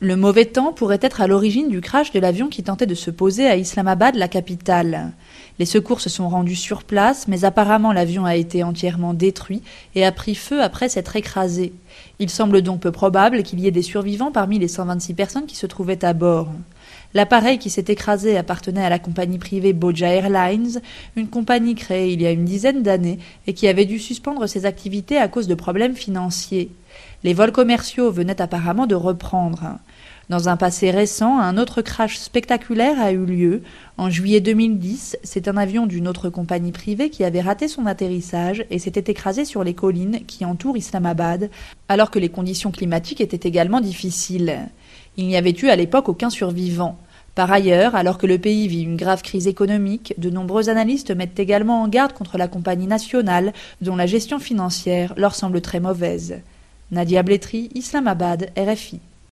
Le mauvais temps pourrait être à l'origine du crash de l'avion qui tentait de se poser à Islamabad, la capitale. Les secours se sont rendus sur place, mais apparemment l'avion a été entièrement détruit et a pris feu après s'être écrasé. Il semble donc peu probable qu'il y ait des survivants parmi les 126 personnes qui se trouvaient à bord. L'appareil qui s'est écrasé appartenait à la compagnie privée Boja Airlines, une compagnie créée il y a une dizaine d'années et qui avait dû suspendre ses activités à cause de problèmes financiers. Les vols commerciaux venaient apparemment de reprendre. Dans un passé récent, un autre crash spectaculaire a eu lieu. En juillet 2010, c'est un avion d'une autre compagnie privée qui avait raté son atterrissage et s'était écrasé sur les collines qui entourent Islamabad, alors que les conditions climatiques étaient également difficiles. Il n'y avait eu à l'époque aucun survivant. Par ailleurs, alors que le pays vit une grave crise économique, de nombreux analystes mettent également en garde contre la compagnie nationale, dont la gestion financière leur semble très mauvaise. Nadia Blétry, Islamabad, RFI.